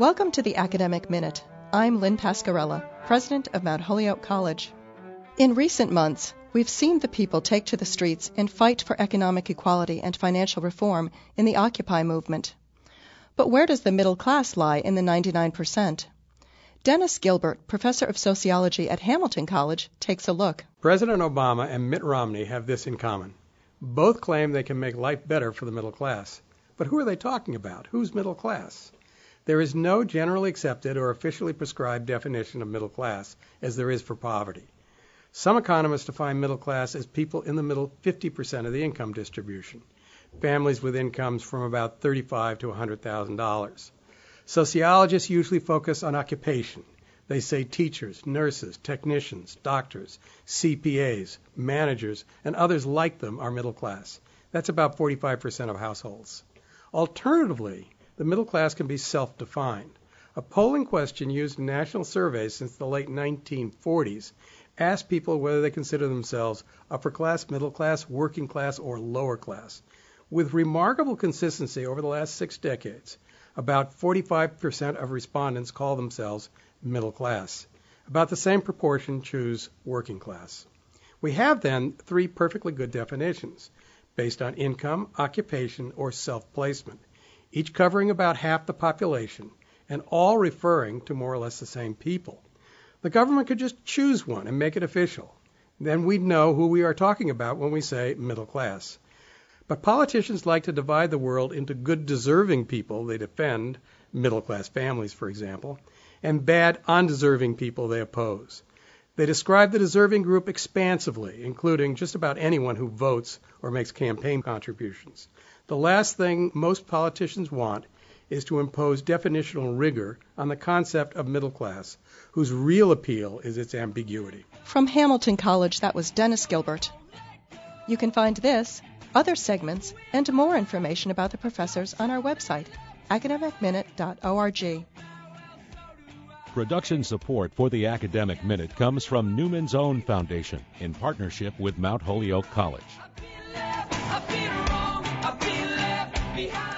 Welcome to the Academic Minute. I'm Lynn Pascarella, president of Mount Holyoke College. In recent months, we've seen the people take to the streets and fight for economic equality and financial reform in the Occupy movement. But where does the middle class lie in the 99%? Dennis Gilbert, professor of sociology at Hamilton College, takes a look. President Obama and Mitt Romney have this in common. Both claim they can make life better for the middle class. But who are they talking about? Who's middle class? There is no generally accepted or officially prescribed definition of middle class as there is for poverty. Some economists define middle class as people in the middle 50% of the income distribution, families with incomes from about $35,000 to $100,000. Sociologists usually focus on occupation. They say teachers, nurses, technicians, doctors, CPAs, managers, and others like them are middle class. That's about 45% of households. Alternatively, the middle class can be self-defined. A polling question used in national surveys since the late 1940s asked people whether they consider themselves upper class, middle class, working class, or lower class. With remarkable consistency over the last 6 decades, about 45% of respondents call themselves middle class. About the same proportion choose working class. We have then 3 perfectly good definitions based on income, occupation, or self-placement, each covering about half the population, and all referring to more or less the same people. The government could just choose one and make it official. Then we'd know who we are talking about when we say middle class. But politicians like to divide the world into good deserving people they defend, middle class families for example, and bad undeserving people they oppose. They describe the deserving group expansively, including just about anyone who votes or makes campaign contributions. The last thing most politicians want is to impose definitional rigor on the concept of middle class, whose real appeal is its ambiguity. From Hamilton College, that was Dennis Gilbert. You can find this, other segments, and more information about the professors on our website, academicminute.org. Production support for the Academic Minute comes from Newman's Own Foundation in partnership with Mount Holyoke College. I feel wrong, I feel left behind.